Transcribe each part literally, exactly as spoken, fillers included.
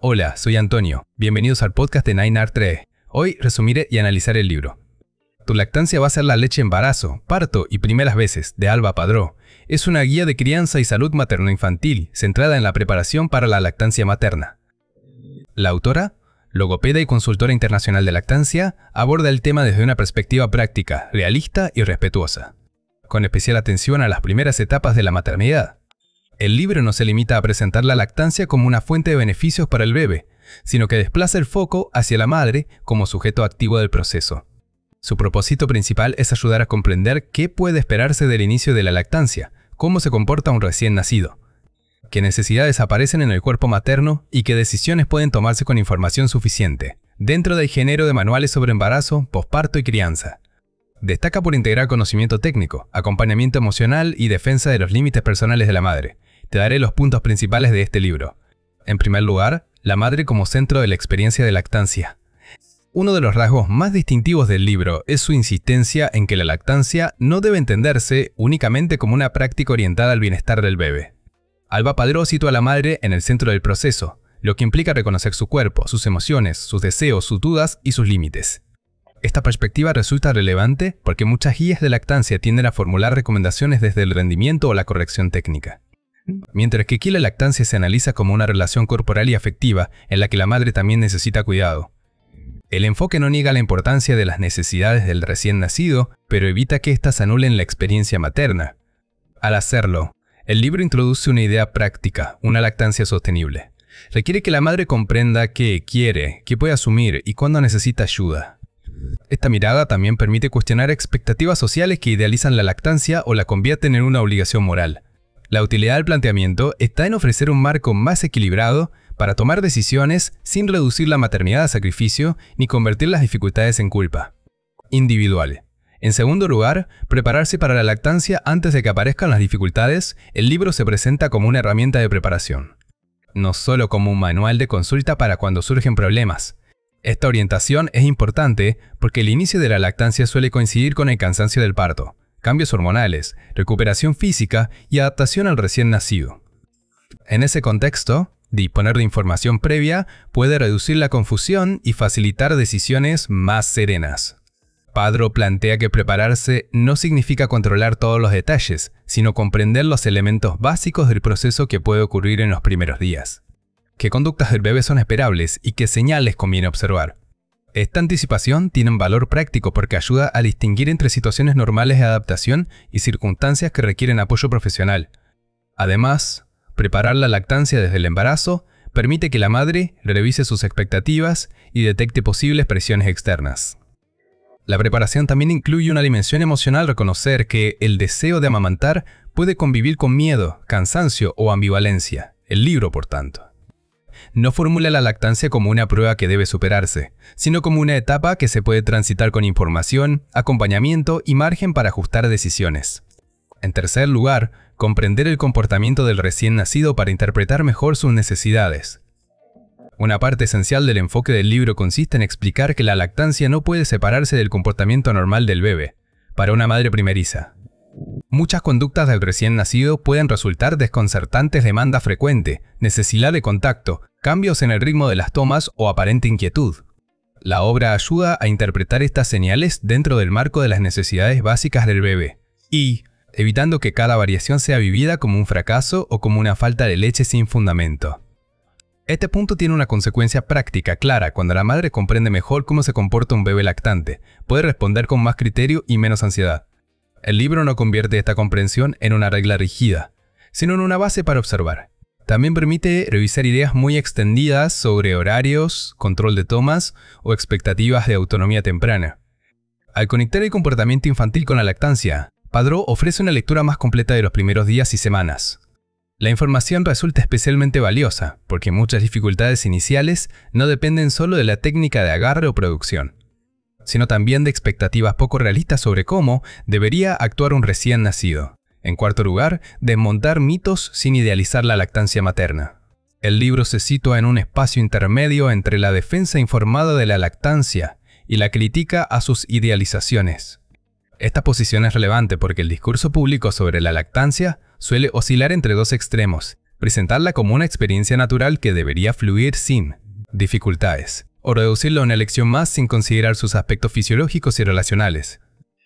Hola, soy Antonio. Bienvenidos al podcast de Nine Art tres. Hoy resumiré y analizaré el libro. Tu lactancia va a ser la leche embarazo, parto y primeras veces, de Alba Padró. Es una guía de crianza y salud materno-infantil, centrada en la preparación para la lactancia materna. La autora, logopeda y consultora internacional de lactancia, aborda el tema desde una perspectiva práctica, realista y respetuosa, con especial atención a las primeras etapas de la maternidad. El libro no se limita a presentar la lactancia como una fuente de beneficios para el bebé, sino que desplaza el foco hacia la madre como sujeto activo del proceso. Su propósito principal es ayudar a comprender qué puede esperarse del inicio de la lactancia, cómo se comporta un recién nacido, qué necesidades aparecen en el cuerpo materno y qué decisiones pueden tomarse con información suficiente, dentro del género de manuales sobre embarazo, posparto y crianza. Destaca por integrar conocimiento técnico, acompañamiento emocional y defensa de los límites personales de la madre. Te daré los puntos principales de este libro. En primer lugar, la madre como centro de la experiencia de lactancia. Uno de los rasgos más distintivos del libro es su insistencia en que la lactancia no debe entenderse únicamente como una práctica orientada al bienestar del bebé. Alba Padró sitúa a la madre en el centro del proceso, lo que implica reconocer su cuerpo, sus emociones, sus deseos, sus dudas y sus límites. Esta perspectiva resulta relevante porque muchas guías de lactancia tienden a formular recomendaciones desde el rendimiento o la corrección técnica. Mientras que aquí la lactancia se analiza como una relación corporal y afectiva en la que la madre también necesita cuidado. El enfoque no niega la importancia de las necesidades del recién nacido, pero evita que éstas anulen la experiencia materna. Al hacerlo, el libro introduce una idea práctica, una lactancia sostenible. Requiere que la madre comprenda qué quiere, qué puede asumir y cuándo necesita ayuda. Esta mirada también permite cuestionar expectativas sociales que idealizan la lactancia o la convierten en una obligación moral. La utilidad del planteamiento está en ofrecer un marco más equilibrado para tomar decisiones sin reducir la maternidad a sacrificio ni convertir las dificultades en culpa. Individual. En segundo lugar, prepararse para la lactancia antes de que aparezcan las dificultades. El libro se presenta como una herramienta de preparación, no solo como un manual de consulta para cuando surgen problemas. Esta orientación es importante porque el inicio de la lactancia suele coincidir con el cansancio del parto, cambios hormonales, recuperación física y adaptación al recién nacido. En ese contexto, disponer de información previa puede reducir la confusión y facilitar decisiones más serenas. Padró plantea que prepararse no significa controlar todos los detalles, sino comprender los elementos básicos del proceso que puede ocurrir en los primeros días. Qué conductas del bebé son esperables y qué señales conviene observar. Esta anticipación tiene un valor práctico porque ayuda a distinguir entre situaciones normales de adaptación y circunstancias que requieren apoyo profesional. Además, preparar la lactancia desde el embarazo permite que la madre revise sus expectativas y detecte posibles presiones externas. La preparación también incluye una dimensión emocional, reconocer que el deseo de amamantar puede convivir con miedo, cansancio o ambivalencia. El libro, por tanto, no formula la lactancia como una prueba que debe superarse, sino como una etapa que se puede transitar con información, acompañamiento y margen para ajustar decisiones. En tercer lugar, comprender el comportamiento del recién nacido para interpretar mejor sus necesidades. Una parte esencial del enfoque del libro consiste en explicar que la lactancia no puede separarse del comportamiento normal del bebé, para una madre primeriza. Muchas conductas del recién nacido pueden resultar desconcertantes: demanda frecuente, necesidad de contacto, cambios en el ritmo de las tomas o aparente inquietud. La obra ayuda a interpretar estas señales dentro del marco de las necesidades básicas del bebé y evitando que cada variación sea vivida como un fracaso o como una falta de leche sin fundamento. Este punto tiene una consecuencia práctica clara. Cuando la madre comprende mejor cómo se comporta un bebé lactante, puede responder con más criterio y menos ansiedad. El libro no convierte esta comprensión en una regla rígida, sino en una base para observar. También permite revisar ideas muy extendidas sobre horarios, control de tomas o expectativas de autonomía temprana. Al conectar el comportamiento infantil con la lactancia, Padró ofrece una lectura más completa de los primeros días y semanas. La información resulta especialmente valiosa porque muchas dificultades iniciales no dependen solo de la técnica de agarre o producción, sino también de expectativas poco realistas sobre cómo debería actuar un recién nacido. En cuarto lugar, desmontar mitos sin idealizar la lactancia materna. El libro se sitúa en un espacio intermedio entre la defensa informada de la lactancia y la crítica a sus idealizaciones. Esta posición es relevante porque el discurso público sobre la lactancia suele oscilar entre dos extremos. presentarla como una experiencia natural que debería fluir sin dificultades, o reducirla a una lección más sin considerar sus aspectos fisiológicos y relacionales.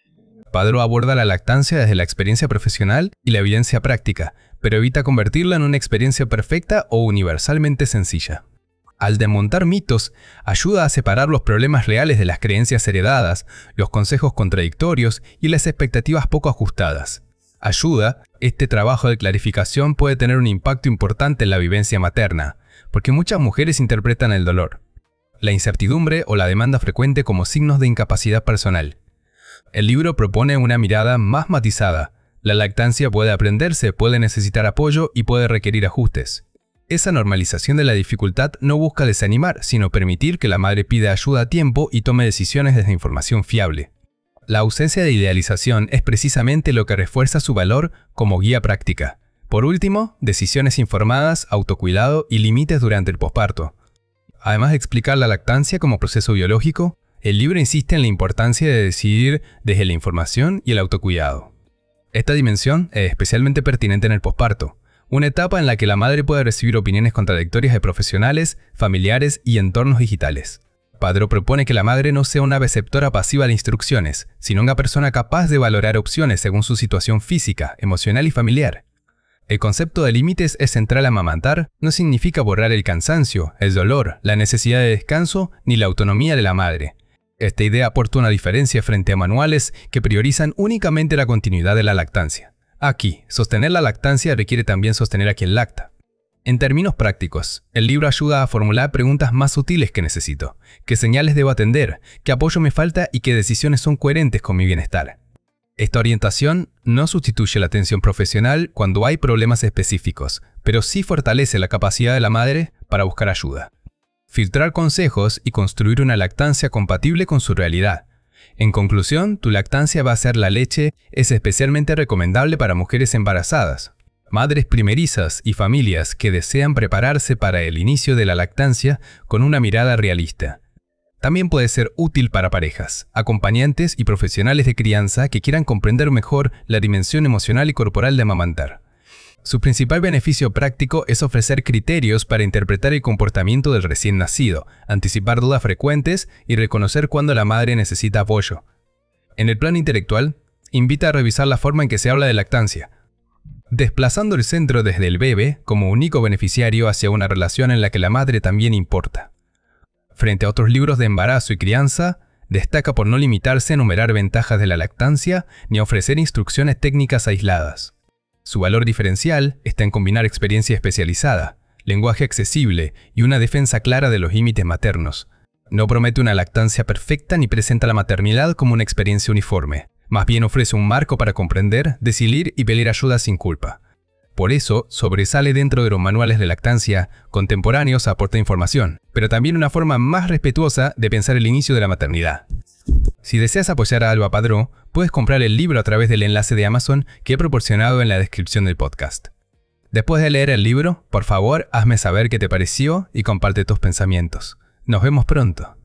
Padró aborda la lactancia desde la experiencia profesional y la evidencia práctica, pero evita convertirla en una experiencia perfecta o universalmente sencilla. Al desmontar mitos, ayuda a separar los problemas reales de las creencias heredadas, los consejos contradictorios y las expectativas poco ajustadas. Ayuda, este trabajo de clarificación puede tener un impacto importante en la vivencia materna, porque muchas mujeres interpretan el dolor, la incertidumbre o la demanda frecuente como signos de incapacidad personal. El libro propone una mirada más matizada. La lactancia puede aprenderse, puede necesitar apoyo y puede requerir ajustes. Esa normalización de la dificultad no busca desanimar, sino permitir que la madre pida ayuda a tiempo y tome decisiones desde información fiable. La ausencia de idealización es precisamente lo que refuerza su valor como guía práctica. Por último, decisiones informadas, autocuidado y límites durante el posparto. Además de explicar la lactancia como proceso biológico, el libro insiste en la importancia de decidir desde la información y el autocuidado. Esta dimensión es especialmente pertinente en el posparto, una etapa en la que la madre puede recibir opiniones contradictorias de profesionales, familiares y entornos digitales. Padró propone que la madre no sea una receptora pasiva de instrucciones, sino una persona capaz de valorar opciones según su situación física, emocional y familiar. El concepto de límites es central a amamantar, no significa borrar el cansancio, el dolor, la necesidad de descanso ni la autonomía de la madre. Esta idea aporta una diferencia frente a manuales que priorizan únicamente la continuidad de la lactancia. Aquí, sostener la lactancia requiere también sostener a quien lacta. En términos prácticos, el libro ayuda a formular preguntas más sutiles que necesito, qué señales debo atender, qué apoyo me falta y qué decisiones son coherentes con mi bienestar. Esta orientación no sustituye la atención profesional cuando hay problemas específicos, pero sí fortalece la capacidad de la madre para buscar ayuda. Filtrar consejos y construir una lactancia compatible con su realidad. En conclusión, Tu lactancia va a ser la leche es especialmente recomendable para mujeres embarazadas, madres primerizas y familias que desean prepararse para el inicio de la lactancia con una mirada realista. También puede ser útil para parejas, acompañantes y profesionales de crianza que quieran comprender mejor la dimensión emocional y corporal de amamantar. Su principal beneficio práctico es ofrecer criterios para interpretar el comportamiento del recién nacido, anticipar dudas frecuentes y reconocer cuándo la madre necesita apoyo. En el plano intelectual, invita a revisar la forma en que se habla de lactancia, desplazando el centro desde el bebé como único beneficiario hacia una relación en la que la madre también importa. Frente a otros libros de embarazo y crianza, destaca por no limitarse a enumerar ventajas de la lactancia ni a ofrecer instrucciones técnicas aisladas. Su valor diferencial está en combinar experiencia especializada, lenguaje accesible y una defensa clara de los límites maternos. No promete una lactancia perfecta ni presenta la maternidad como una experiencia uniforme. Más bien ofrece un marco para comprender, decidir y pedir ayuda sin culpa. Por eso, sobresale dentro de los manuales de lactancia contemporáneos, aporta información, pero también una forma más respetuosa de pensar el inicio de la maternidad. Si deseas apoyar a Alba Padró, puedes comprar el libro a través del enlace de Amazon que he proporcionado en la descripción del podcast. Después de leer el libro, por favor, hazme saber qué te pareció y comparte tus pensamientos. Nos vemos pronto.